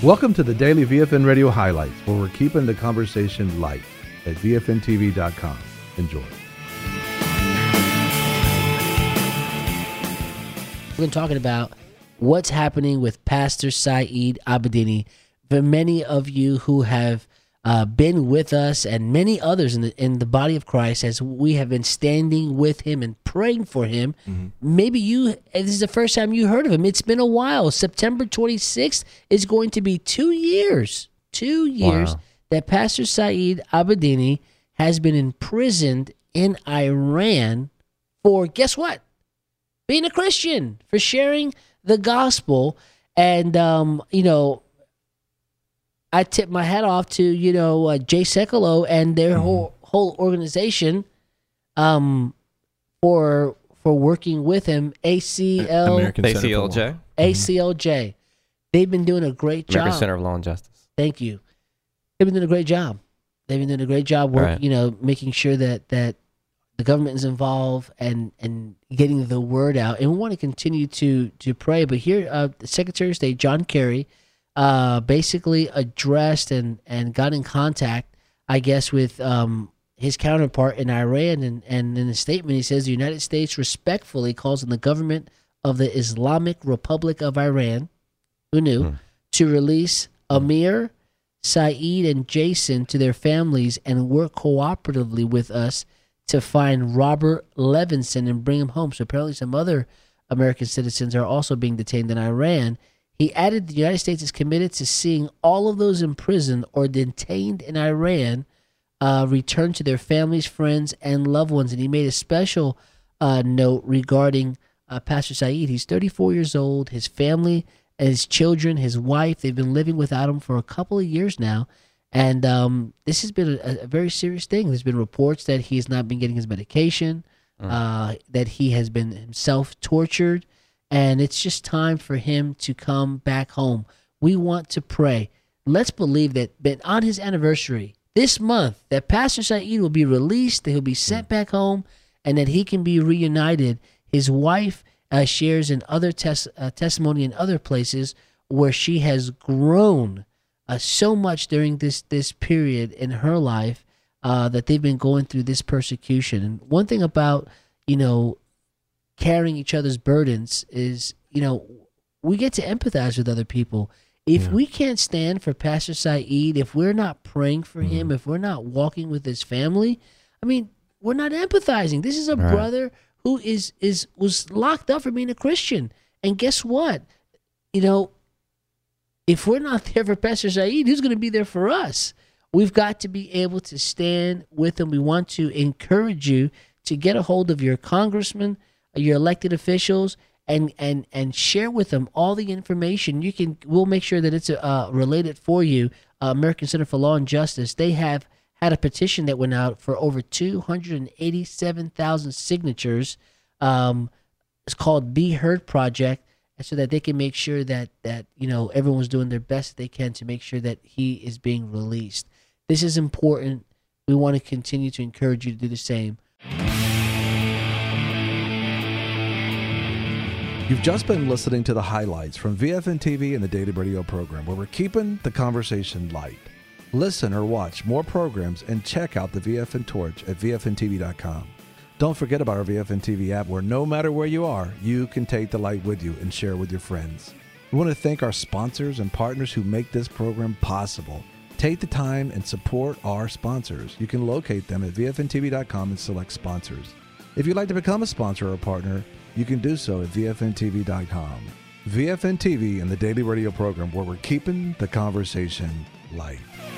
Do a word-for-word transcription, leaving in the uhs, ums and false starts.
Welcome to the Daily V F N Radio Highlights, where we're keeping the conversation light at V F N T V dot com. Enjoy. We've been talking about what's happening with Pastor Saeed Abedini. For many of you who have uh, been with us and many others in the in the body of Christ, as we have been standing with him and praying for him, mm-hmm. maybe you, this is the first time you heard of him. It's been a while. September twenty-sixth is going to be two years, two years wow. that Pastor Saeed Abedini has been imprisoned in Iran for, guess what? Being a Christian, for sharing the gospel. And, um, you know, I tip my hat off to, you know, uh, Jay Sekulow and their mm-hmm. whole whole organization um, for for working with him. A C L American A C L J. A C L J. They've been doing a great job. American Center of Law and Justice. Thank you. They've been doing a great job. They've been doing a great job work, right. you know, making sure that that the government is involved and, and getting the word out. And we want to continue to to pray. But here, uh, the Secretary of State, John Kerry, uh, basically addressed and, and got in contact, I guess, with um, his counterpart in Iran. And, and in a statement, he says the United States respectfully calls on the government of the Islamic Republic of Iran, who knew, hmm. to release Amir, Saeed, and Jason to their families and work cooperatively with us to find Robert Levinson and bring him home. So apparently some other American citizens are also being detained in Iran. He added the United States is committed to seeing all of those imprisoned or detained in Iran uh, return to their families, friends, and loved ones. And he made a special uh, note regarding uh, Pastor Saeed. He's thirty-four years old. His family, his children, his wife, they've been living without him for a couple of years now. And um, this has been a, a very serious thing. There's been reports that he has not been getting his medication, mm. uh, that he has been himself tortured, and it's just time for him to come back home. We want to pray. Let's believe that, that on his anniversary this month, that Pastor Saeed will be released, that he'll be sent mm. back home, and that he can be reunited. His wife uh, shares in other tes- uh, testimony in other places where she has grown Uh, so much during this this period in her life uh, that they've been going through this persecution. And one thing about, you know, carrying each other's burdens is, you know, we get to empathize with other people. If yeah. we can't stand for Pastor Saeed, if we're not praying for mm-hmm. him, if we're not walking with his family, I mean, we're not empathizing. This is a right. brother who is is was locked up for being a Christian. And guess what? You know, if we're not there for Pastor Saeed, who's going to be there for us? We've got to be able to stand with him. We want to encourage you to get a hold of your congressman, your elected officials, and and and share with them all the information. You can. We'll make sure that it's uh, related for you. Uh, American Center for Law and Justice. They have had a petition that went out for over two hundred eighty-seven thousand signatures. Um, it's called Be Heard Project, so that they can make sure that, that you know, everyone's doing their best they can to make sure that he is being released. This is important. We want to continue to encourage you to do the same. You've just been listening to the highlights from V F N T V and the Daily Radio program, where we're keeping the conversation light. Listen or watch more programs and check out the V F N Torch at V F N T V dot com. Don't forget about our V F N T V app, where no matter where you are, you can take the light with you and share with your friends. We want to thank our sponsors and partners who make this program possible. Take the time and support our sponsors. You can locate them at V F N T V dot com and select sponsors. If you'd like to become a sponsor or a partner, you can do so at V F N T V dot com. V F N T V and the Daily Radio program, where we're keeping the conversation light.